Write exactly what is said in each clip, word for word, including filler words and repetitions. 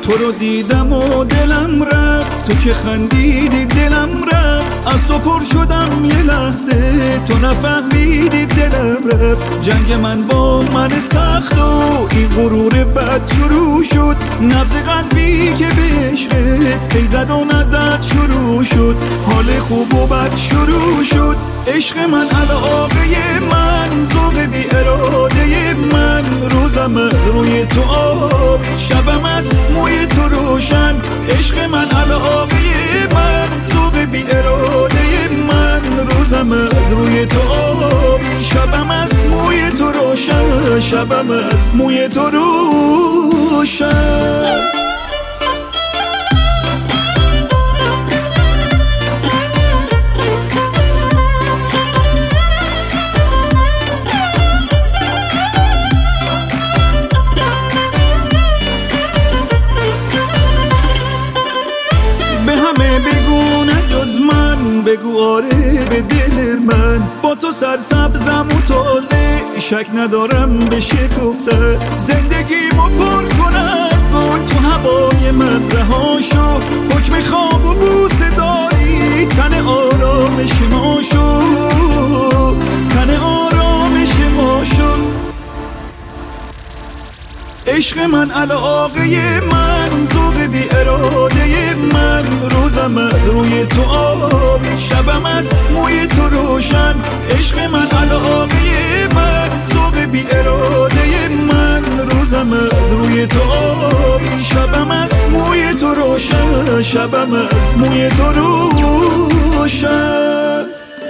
تو رو دیدم و دلم رفت، تو که خندیدی دلم رفت. از تو پر شدم یه لحظه، تو نفهمیدی دلم رفت. جنگ من با من سخت و این غرور بد شروع شد. نبض قلبی که به عشقت پی زد و نزد شروع شد. حال خوب و بد شروع شد. عشق من علاقه من، ذوق بی اراده من. روزم از روی تو آبی، شبم از موی تو روشن. عشق من علاقه من، ذوق بی اراده من. روزم از روی تو آبی، شبم از موی تو روشن. شبم از موی تو روشن. بگو آره به دل من، با تو سرسبزم و تازه. شک ندارم به شکفته زندگیمو پر کن از گل. تو هوای من رها شو، حکم خواب و بوسه داری. تن آرامش ما شو، تن آرامش ما شو. عشق من علاقه من، ذوق بی اراده من. روزم از روی تو آبی، شبم از موی تو روشن. عشق من علاقه من، ذوق بی اراده من. روزم از روی تو آبی، شبم از موی تو روشن. شبم از موی تو روشن.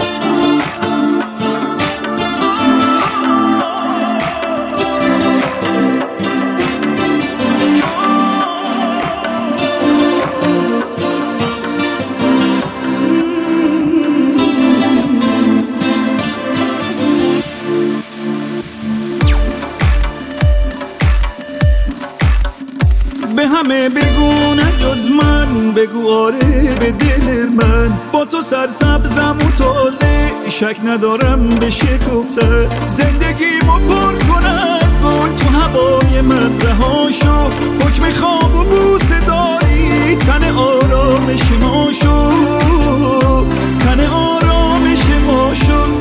به همه بگو نه جز من، بگو آره به دل من. با تو سرسبزم و تازه، شک ندارم به شکفته زندگیمو پر کن از گل. تو هوای من رها شو، حکم خواب و بوسه داری. تن آرامش ما شو، تن آرامش ما شو.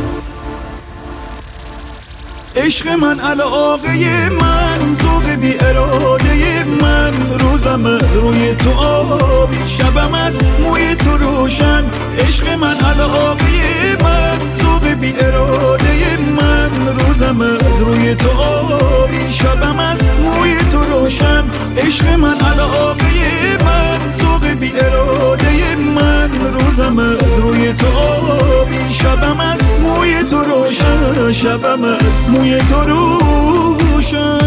عشق من علاقه من، ذوق بی اراده من. روزم از روی تو آبی، شبم از موی تو روشن. عشق من علاقه من، ذوق بی اراده من. روزم از روی تو آبی، شبم از موی تو روشن. عشق من علاقه من، ذوق بی اراده من. روزم از روی تو آبی، شبم از موی تو روشن. شبم از موی تو روشن.